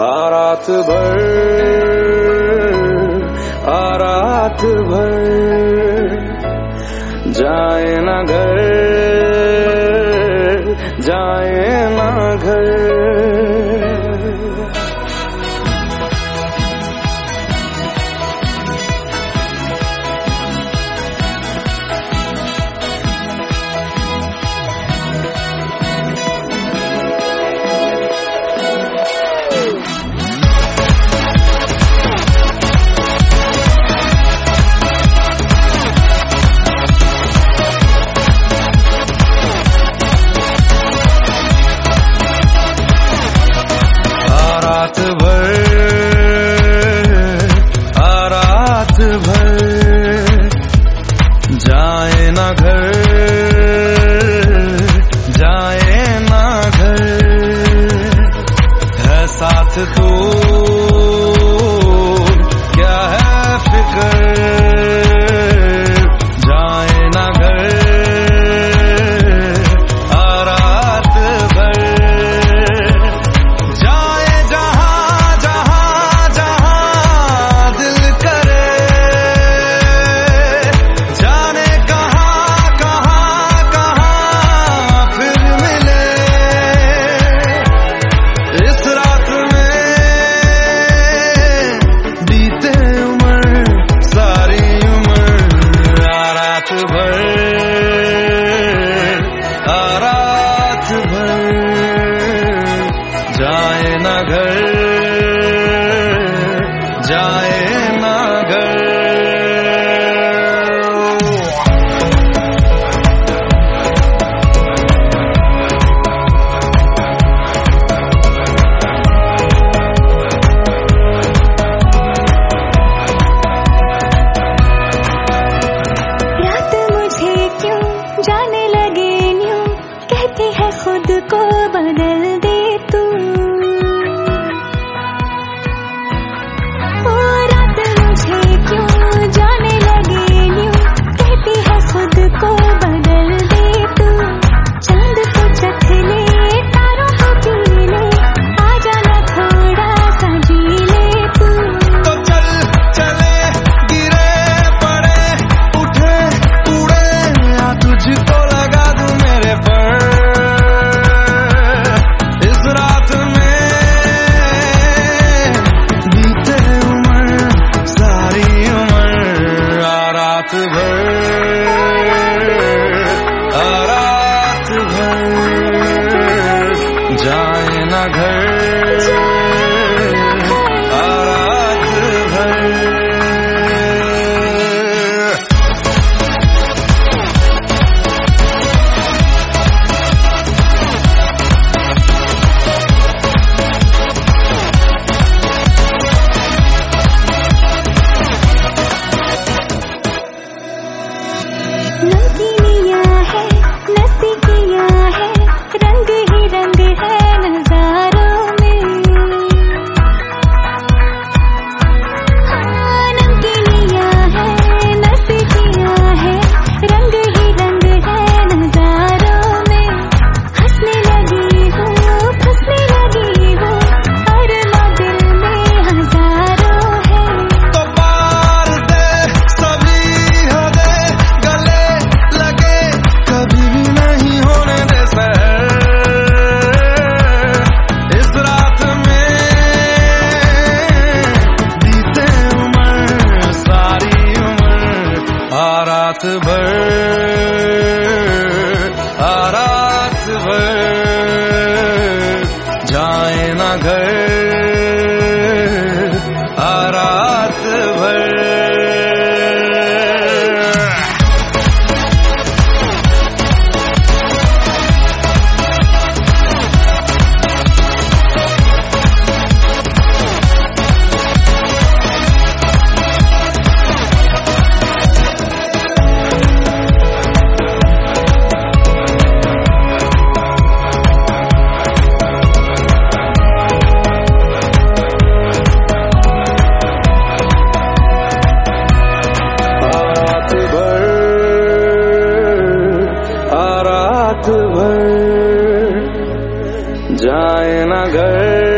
रात भर जाए ना घर, जाए ना घर। जाए ना घर, जाए ना घर। है साथ तो क्या है फिक्र, जाए ना घर रात भर। जाए जहां जहां जहां दिल करे, जाने कहां कहां कहां फिर मिले। इस रात में बीते उम्र सारी उम्र, रात भर रात भर जाए ना घर, जाए ना घर। रात मुझे क्यों जाने लगे न्यूं, कहती है खुद को बदल दे तू। ओ रात मुझे क्यों जाने लगे न्यूं, कहती है खुद को बदल दे तू। चांद को चख ले, तारों को पी ले, आ जाना थोड़ा सा जी ले तू। तो चल चले गिरे पड़े उठे उड़े, या तुझको लगा दूं मेरे पर। इस रात में बीते उम्र सारी उम्र, रात भर रात भर जाए ना घर, रात भर। नमकीनियाँ है, नसीकियाँ है, रंग ही रंग है नजारों में। हाँ, नमकीनियाँ है, नसीकियाँ है, रंग ही रंग है नजारों में। हंसने लगी हूँ, फंसने लगी हूँ, और ना दिल में हजारों है। तो पार दे सभी हदे, गले लगे कभी भी नहीं होने दे सहर। इस रात में बीते उम्र सारी उम्र, रात भर रात भर जाए ना घर, रात भर। रात भर जाए ना घर।